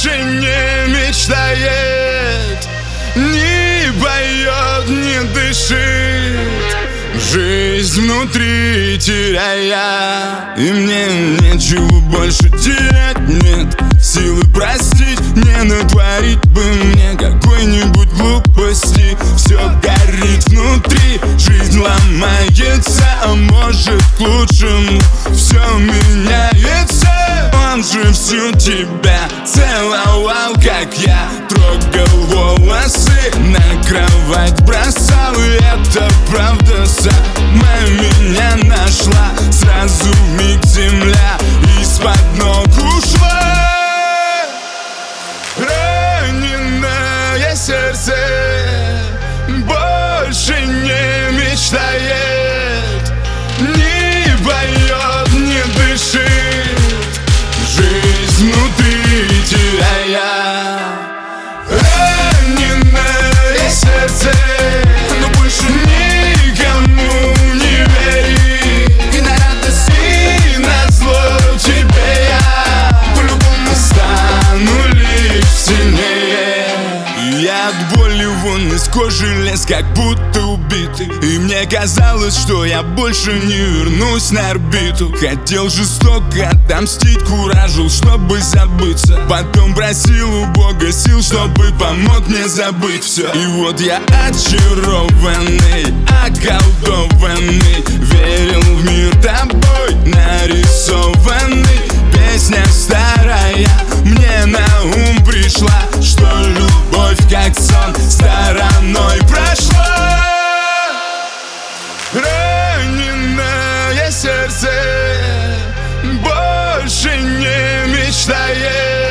больше не мечтает, не поет, не дышит, жизнь внутри теряя. И мне нечего больше терять, нет силы простить, не натворить бы мне какой-нибудь глупости. Все горит внутри, жизнь ломается, а может к лучшему все меняется. Он же всю тебя целовал, как я трогал волосы, на кровать бросал, и это правда сама меня нашла. Сразу миг земля из-под ног ушла. Раненое сердце больше не мечтает, не поет, не дышит, жизнь внутри теряя. Раненое сердце, но больше никому не верит, и на радость, и на зло тебе я по-любому стану лишь сильнее. Я от боли вон из кожи лез, как будто убитый, и мне казалось, что я больше не вернусь на орбиту. Хотел жестоко отомстить, куражил, чтобы забыться, потом просил у Бога сил, чтобы помог мне забыть все. И вот я очарованный, околдованный, верил в мир тобой нарисованный. Песня старая мне на ум пришла, что любовь как сон стороной прошла. Раненое сердце больше не мечтает,